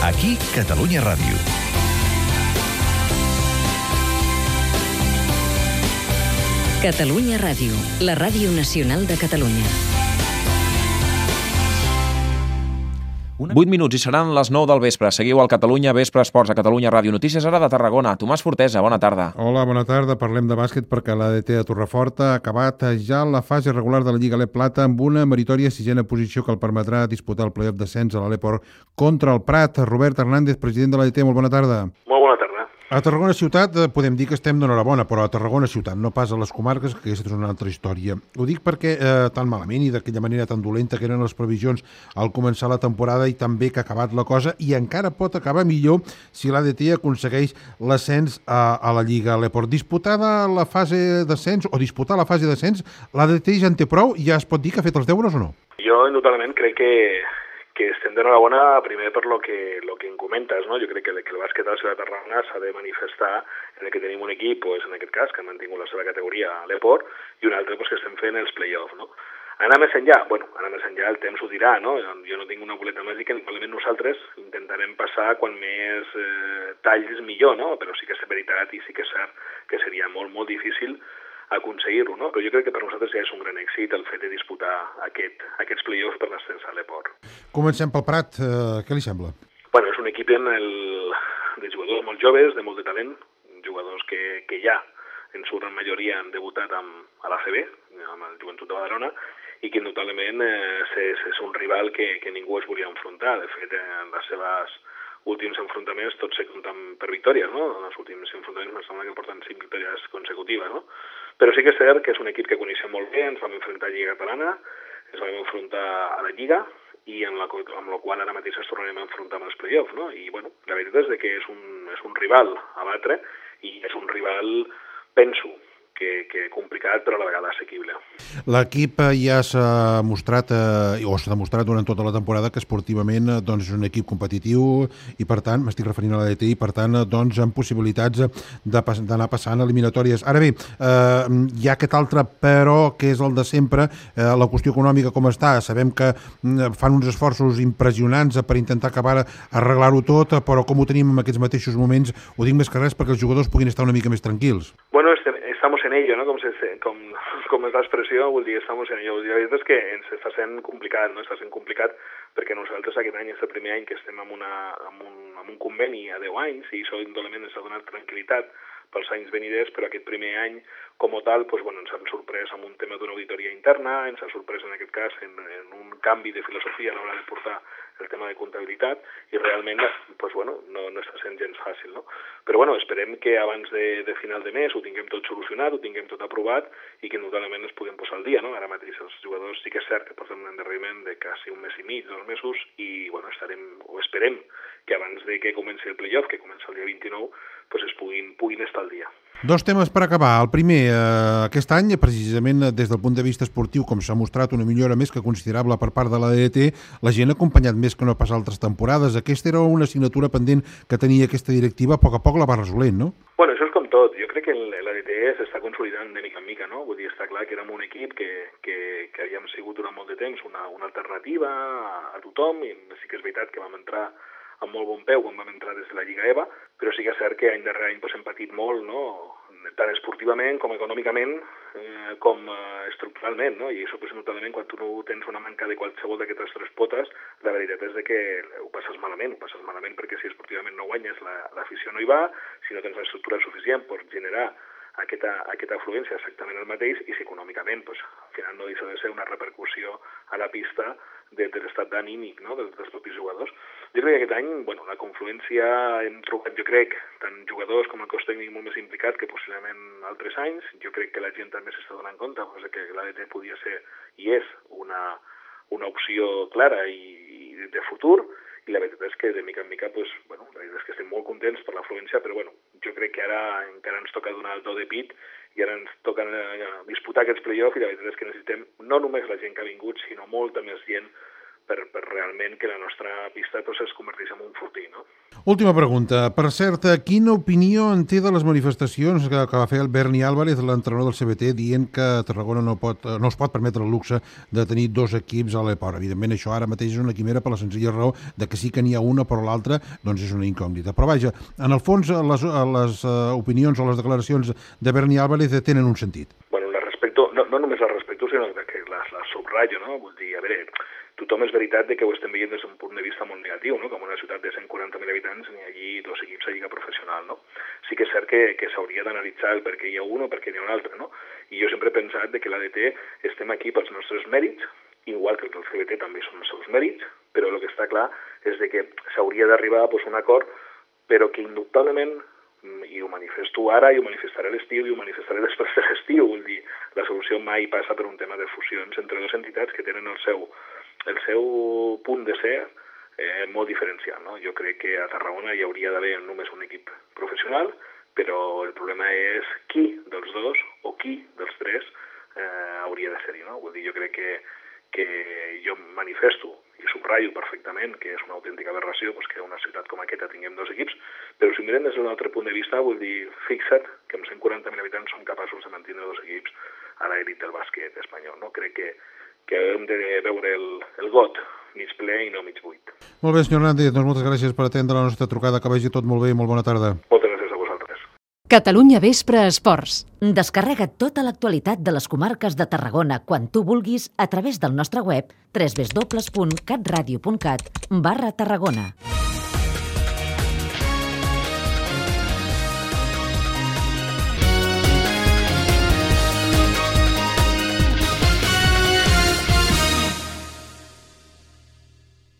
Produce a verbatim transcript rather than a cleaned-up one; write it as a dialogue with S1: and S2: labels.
S1: Aquí, Catalunya Ràdio.
S2: Catalunya Ràdio, la ràdio nacional de Catalunya.
S3: vuit minuts i seran les nou del vespre. Seguiu al Catalunya Vespre Esports a Catalunya Ràdio. Notícies ara de Tarragona. Tomàs Fortesa, bona tarda.
S4: Hola, bona tarda. Parlem de bàsquet perquè l'A D T de Torreforta ha acabat ja la fase regular de la Lliga Alep Plata amb una meritòria sisena posició que el permetrà disputar el play-off descens a l'Aleport contra el Prat. Robert Hernández, president de l'A D T, molt bona tarda.
S5: Molt bona tarda.
S4: A Tarragona Ciutat podem dir que estem d'enhorabona, però a Tarragona Ciutat, no pas a les comarques, que aquesta és una altra història. Ho dic perquè eh, tan malament i d'aquella manera tan dolenta que eren les previsions al començar la temporada i també que ha acabat la cosa, i encara pot acabar millor si l'A D T aconsegueix l'ascens a, a la Lliga Alep. Disputada la fase d'ascens, o disputar la fase d'ascens, l'A D T ja en té prou? Ja es pot dir que ha fet els deures o no?
S5: Jo, indudablement, crec que que estem d'enhorabona primer per lo que, lo que em comentes, no? Jo crec que, que el bàsquet de la ciutat de Tarragona s'ha de manifestar en el que tenim un equip, pues, en aquest cas, que ha mantingut la seva categoria a l'Eport, i un altre pues, que estem fent els play-offs, no? Anar més enllà, bueno, anar més enllà el temps ho dirà, no? Jo no tinc una boleta màgica, probablement nosaltres intentarem passar quan més eh, talls millor, no? Però sí que és veritat i sí que és cert que seria molt, molt difícil aconseguir-ho, no? Però jo crec que per nosaltres ja és un gran èxit el fet de disputar aquest, aquests play-offs per l'ascens a l'Eport.
S4: Comencem pel Prat, eh, què li sembla?
S5: Bueno, és un equip en el, de jugadors molt joves, de molt de talent, jugadors que, que ja en su gran majoria han debutat amb, a l'A C B, amb el Joventut de Badalona, i que indubtablement eh, és, és un rival que, que ningú es volia enfrontar. De fet, en les seves últims enfrontaments tots se compten per victòries, no? En els últims enfrontaments em sembla que porten cinc victòries consecutives, no? Però sí que és cert que és un equip que coneixem molt bé, ens vam enfrontar a Lliga Catalana, ens vam enfrontar a la Lliga, i amb la, amb la qual ara mateix ens tornarem a enfrontar amb els play-offs, no? I, bueno, la veritat és que és un, és un rival a batre, i és un rival, penso, que, que complicat però a la vegada assequible.
S4: L'equip ja s'ha mostrat, eh, o s'ha demostrat durant tota la temporada que esportivament doncs, és un equip competitiu i per tant, m'estic referint a l'A D T, i per tant doncs, amb possibilitats d'anar passant eliminatòries. Ara bé, eh, hi ha aquest altre però que és el de sempre, eh, la qüestió econòmica com està. Sabem que fan uns esforços impressionants per intentar acabar arreglar-ho tot, però com ho tenim en aquests mateixos moments, ho dic més que res perquè els jugadors puguin estar una mica més tranquils.
S5: Bueno, este, estamos en ello, ¿no? Com, se, com, com és l'expressió, vull dir, estamos en ello. La veritat és que ens està sent complicat, no? Està sent complicat perquè nosaltres aquest any és el primer any que estem amb, una, amb, un, amb un conveni a deu anys i això indolament ens ha donat tranquil·litat pels anys veniders, però aquest primer any com a tal, pues, bueno, ens han sorprès amb un tema d'una auditoria interna, ens ha sorprès en aquest cas en, en un canvi de filosofia a l'hora de portar el tema de comptabilitat i realment pues, bueno, no, no està sent gens fàcil, no? Però bueno, esperem que abans de, de final de mes ho tinguem tot solucionat, ho tinguem tot aprovat i que notablement ens puguem posar al dia, no? Ara mateix els jugadors sí que és cert que porten un endarreriment de quasi un mes i mig, dos mesos i bueno, estarem, o esperem que abans de que comenci el play-off, que comença el dia vint-i-nou, pues es puguin, puguin estar al dia.
S4: Dos temes per acabar. El primer, eh, aquest any, precisament des del punt de vista esportiu, com s'ha mostrat una millora més que considerable per part de l'A D T, la gent ha acompanyat més que no pas altres temporades. Aquesta era una assignatura pendent que tenia aquesta directiva, a poc a poc la va resolent, no?
S5: Bueno, això és com tot. Jo crec que l'A D T s'està consolidant de mica en mica, no? Vull dir, està clar que érem un equip que, que, que havíem sigut durant molt de temps una, una alternativa a, a tothom, i sí que és veritat que vam entrar amb molt bon peu quan vam entrar des de la Lliga EVA, però sí que és cert que any darrere any pues, hem patit molt, no? Tant esportivament com econòmicament eh, com eh, estructuralment, no? I això pues, notablement quan tu no tens una manca de qualsevol d'aquestes tres potes, la veritat és de que ho passes malament, ho passes malament perquè si esportivament no guanyes l'afició la, no hi va, si no tens l'estructura suficient per generar aquesta, aquesta afluència exactament el mateix i si econòmicament pues, al final no deixa de ser una repercussió a la pista de, de l'estat d'anímic, no? dels, dels propis jugadors. Jo crec que aquest any, bueno, la confluència hem trobat, jo crec, tant jugadors com el cos tècnic molt més implicat que possiblement altres anys. Jo crec que la gent també s'està donant compte pues, que l'A D T podia ser i és una, una opció clara i, i de futur, i la veritat és que de mica en mica, pues, bueno, la veritat és que estem molt contents per l'afluència, però bueno, jo crec que ara encara ens toca donar el do de pit i ara ens toca eh, disputar aquests play-offs i la veritat és que necessitem no només la gent que ha vingut, sinó molta més gent per, per realment que la nostra pista pues, es converteixi en un fortí, no?
S4: Última pregunta. Per cert, quina opinió en té de les manifestacions que, que va fer el Berni Álvarez, l'entrenador del C B T, dient que Tarragona no, pot, no es pot permetre el luxe de tenir dos equips a l'Eport? Evidentment, això ara mateix és una quimera per la senzilla raó de que sí que n'hi ha una, però l'altra doncs és una incògnita. Però vaja, en el fons, les, les opinions o les declaracions de Berni Álvarez tenen un sentit.
S5: Bueno, la respecto, no, no només la respecto, sinó que les la subratllo, no? Vull dir, a veure, tothom és veritat de que ho estem veient des d'un punt de vista molt negatiu, no? Com una ciutat de cent quaranta mil habitants n'hi ha allí dos equips a lliga professional, no? Sí que és cert que, que s'hauria d'analitzar el per què hi ha un o per què hi ha un altre, no? I jo sempre he pensat de que l'A D T estem aquí pels nostres mèrits, igual que el C B T també són els seus mèrits, però el que està clar és de que s'hauria d'arribar a pues, un acord, però que indubtablement, i ho manifesto ara, i ho manifestaré a l'estiu, i ho manifestaré després de l'estiu, vull dir, la solució mai passa per un tema de fusions entre dues entitats que tenen el seu el seu punt de ser eh, molt diferencial, no? Jo crec que a Tarragona hi hauria d'haver només un equip professional, però el problema és qui dels dos o qui dels tres eh, hauria de ser-hi, no? Vull dir, jo crec que, que jo manifesto i subratllo perfectament que és una autèntica aberració pues, que a una ciutat com aquesta tinguem dos equips, però si mirem des d'un altre punt de vista, vull dir, fixa't que amb cent quaranta mil habitants som capaços de mantenir dos equips a l'elit del bàsquet espanyol, no? Crec que que hem de veure el, el got mig ple i no mig buit.
S4: Molt bé, senyor Hernández, doncs moltes gràcies per atendre la nostra trucada, que vagi tot molt bé i molt bona tarda.
S5: Moltes gràcies a vosaltres.
S2: Catalunya Vespre Esports. Descarrega tota l'actualitat de les comarques de Tarragona quan tu vulguis a través del nostre web doble u doble u doble u punt catradio punt cat barra Tarragona.